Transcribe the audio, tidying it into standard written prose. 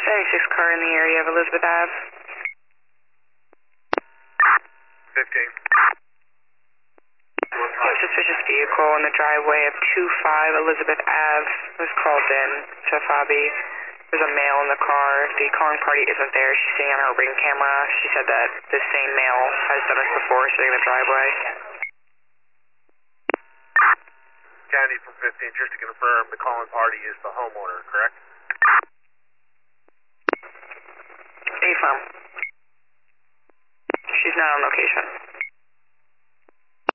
96 car in the area of Elizabeth Ave. 15. A suspicious vehicle in the driveway of 25 Elizabeth Ave was called in to Fabi. There's a male in the car. The calling party isn't there. She's seeing on her ring camera. She said that this same male has done this before, sitting in the driveway. County from 15, just to confirm, the calling party is the homeowner, correct? Affirm. She's not on location.